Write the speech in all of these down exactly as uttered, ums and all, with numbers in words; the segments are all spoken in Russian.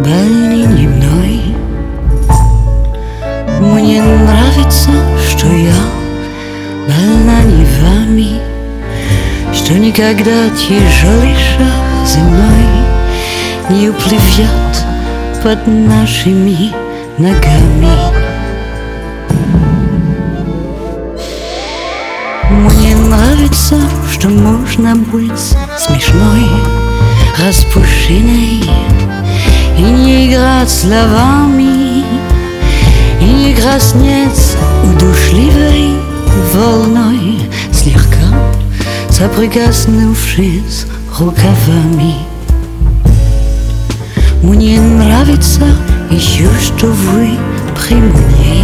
спальне дневной. Мне нравится, что я больна не вами, что никогда тяжелый шаг земной не уплывет под нашими ногами. Мне нравится, что можно быть смешной, распущенной, и не играть словами, и не краснеть удушливой волной, слегка соприкоснувшись рукавами. Мне нравится еще, что вы при мне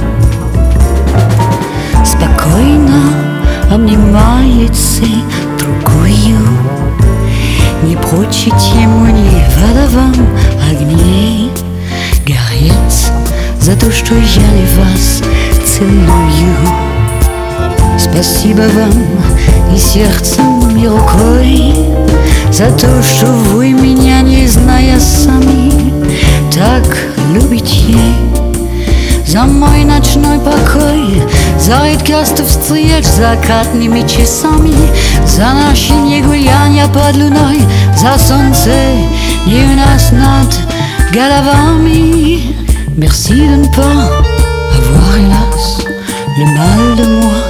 спокойно обнимаете другую, не прочите мне водовам огней гореть за то, что я не вас целую. Спасибо вам и сердцем, и рукой за то, что вы меня, не зная сами, так любите. За мой ночной покой, за редкость встреч закатными часами, за наши негулянья под луной, за солнце не у нас над головами. Merci de ne pas avoir hélas le mal de moi.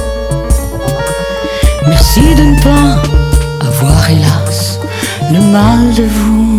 Merci de ne pas avoir hélas le mal de vous.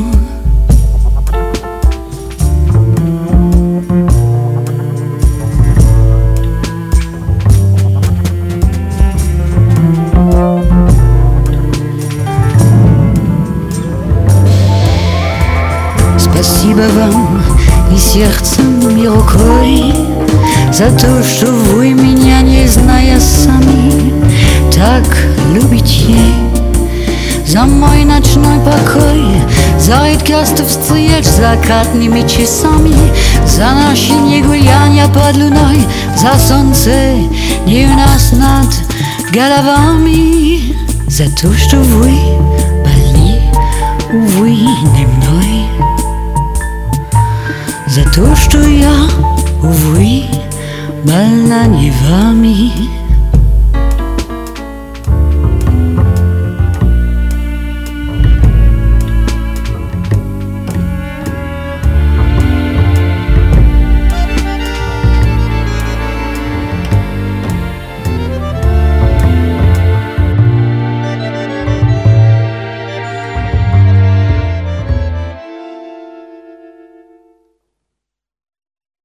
Спасибо вам и сердцем, и рукой за то, что вы меня, не зная сами, так любите. За мой ночной покой, за редкость встреч закатными часами, за наши негулянья под луной, за солнце не у нас над головами, за то, что вы больны, увы, не мной, за то, что я, увы, больна не вами.